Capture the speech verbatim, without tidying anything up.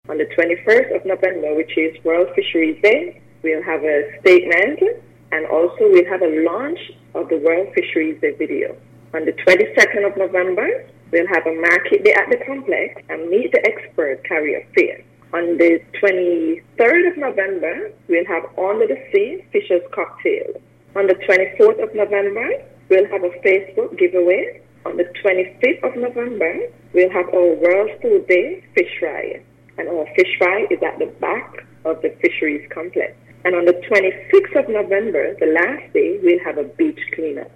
On the twenty-first of November, which is World Fisheries Day, we'll have a statement, and also we'll have a launch of the World Fisheries Day video. On the twenty-second of November, we'll have a market day at the complex and meet the expert carrier fair. On the twenty-third of November, we'll have Under the Sea Fishers Cocktail. On the twenty-fourth of November, we'll have a Facebook giveaway. On the twenty-fifth of November, we'll have our World Food Day Fish Fry. And our fish fry is at the back of the fisheries complex. And on the twenty-sixth of November, the last day, we'll have a beach cleanup.